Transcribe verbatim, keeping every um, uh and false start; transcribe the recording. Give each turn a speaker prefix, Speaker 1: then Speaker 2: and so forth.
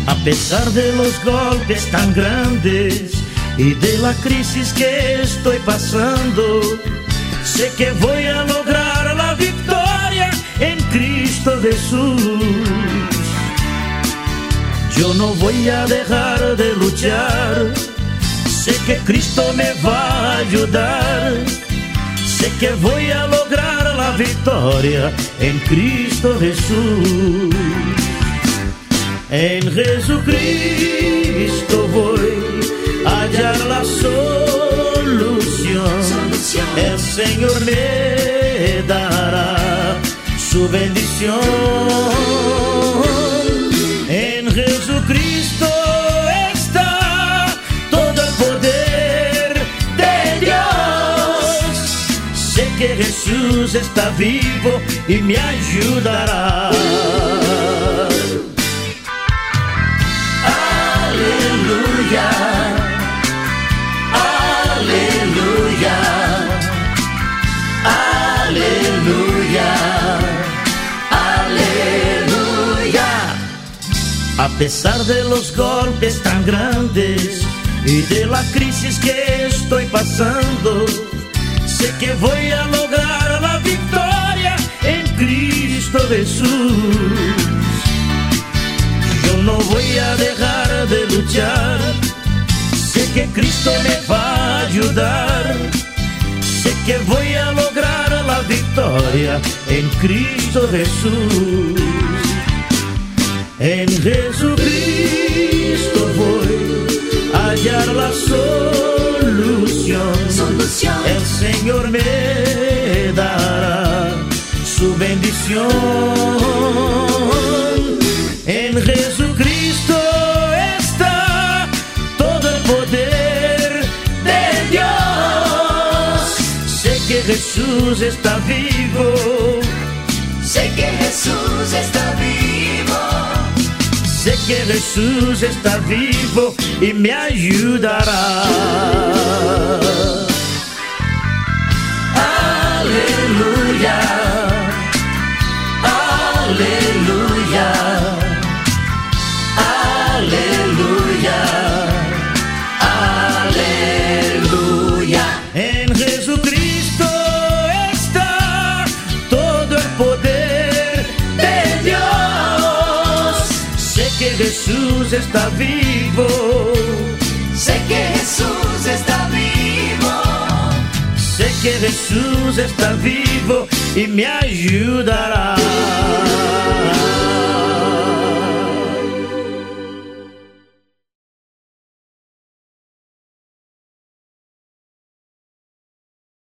Speaker 1: A pesar de los golpes tan grandes y de la crisis que estoy pasando, sé que voy a lograr la victoria en Cristo Jesús. Yo no voy a dejar de luchar, sé que Cristo me va a ayudar. Sé que voy a lograr la victoria en Cristo Jesús. En Jesucristo voy a hallar la solución. El Señor me dará su bendición. En Jesucristo está todo el poder de Dios. Sé que Jesús está vivo y me ayudará. Aleluya, aleluya, aleluya, aleluya. A pesar de los golpes tan grandes y de la crisis que estoy pasando, sé que voy a lograr la victoria en Cristo Jesús. Yo no voy a dejar de luchar, sé que Cristo me va a ayudar. Sé que voy a lograr la victoria en Cristo Jesús. En Jesucristo voy a hallar la solución. Solución. El Señor me dará su bendición. En Jesucristo está todo el poder de Dios. Sé que Jesús está vivo. Sé que Jesús está vivo. Sé que Jesús está vivo y me ayudará. Aleluya, aleluya, aleluya, aleluya. En Jesucristo está todo el poder de Dios. Sé que Jesús está vivo. Sé que Jesús está vivo. Sé que Jesús está vivo y me ayudará.